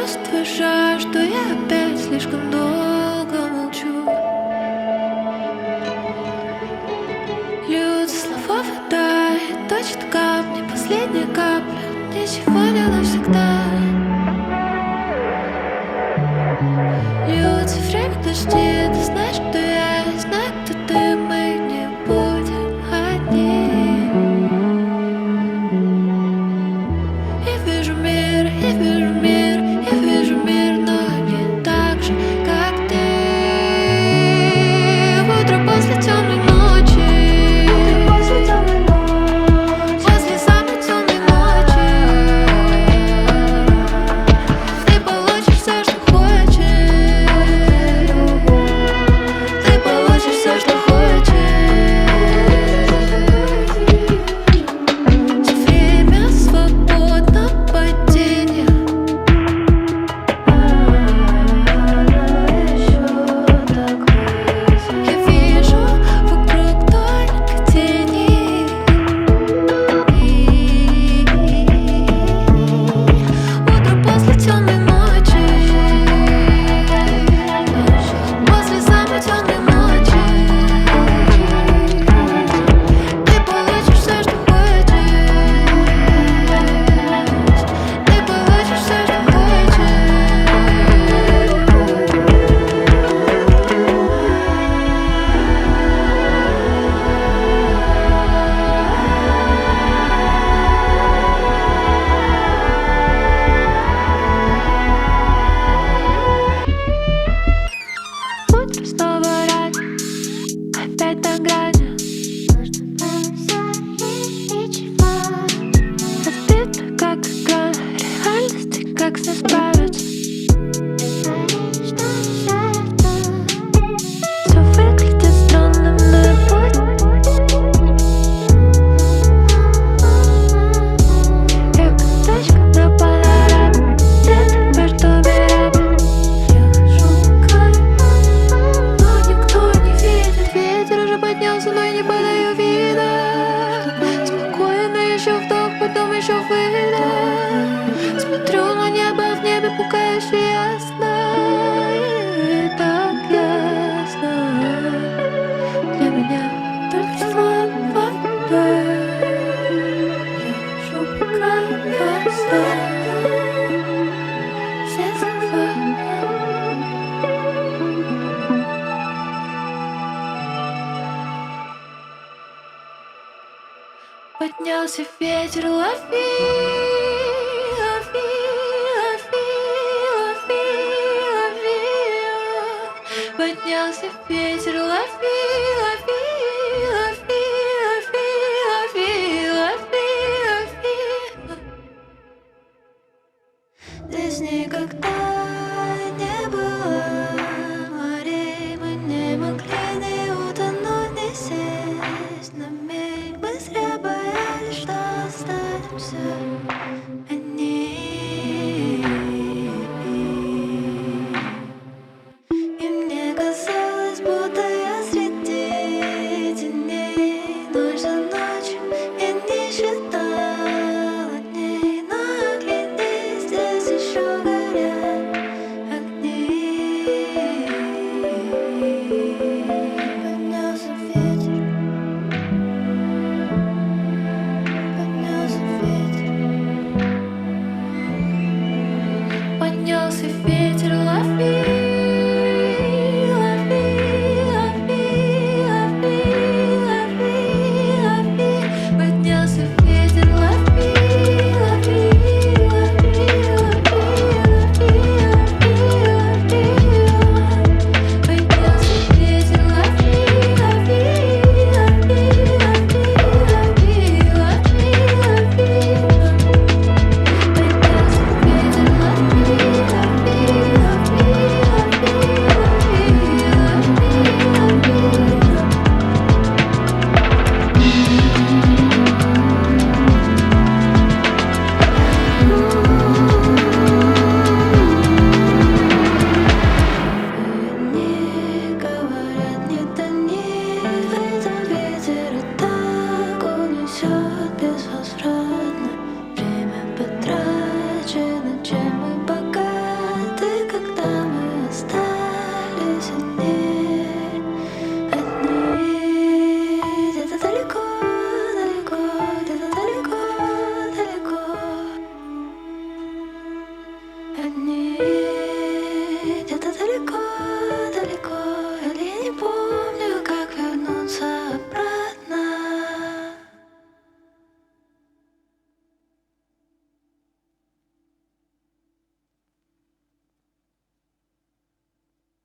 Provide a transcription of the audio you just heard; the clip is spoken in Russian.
чувствуешь жажду, я опять слишком долго молчу. Льются слова вода, и точит камни, последняя капля. Ничего не навсегда. Льются время дожди, ты знаешь, кто я знаю, кто ты, мы не будем одни. Я вижу мир, я вижу мир, я вижу мир, но не так же, как ты. Утро после темной ночи, после самой темной ночи, ты получишь все, что хочешь. Ты получишь все, что хочешь. Время свободно падение. Я вижу вокруг только тени. Утро после темной ночи, после самой темной ночи, ты получишь все, что хочешь. Ты получишь все, что хочешь. Утро снова рано, опять на грани. Разбито как экран, реальности как с ней справиться. Все выглядит странным, но я я как точка на панораме, где-то между мирами. Я шукаю, но никто не видит. Ветер уже поднялся, но я не подаю вида. Спокойно еще вдох, потом еще выдох. Смотрю на небо, в небе пугающе ясно. И так ясно. Для меня только слова твои. Я шукаю глаза. Все слова. Поднялся ветер, лови, лови, лови, лови, лови. Поднялся ветер, лови, лови, лови, лови, лови, лови. Здесь никогда не было морей, мы не могли не утонуть, не сесть на миг. Мы зря боялись, что останемся.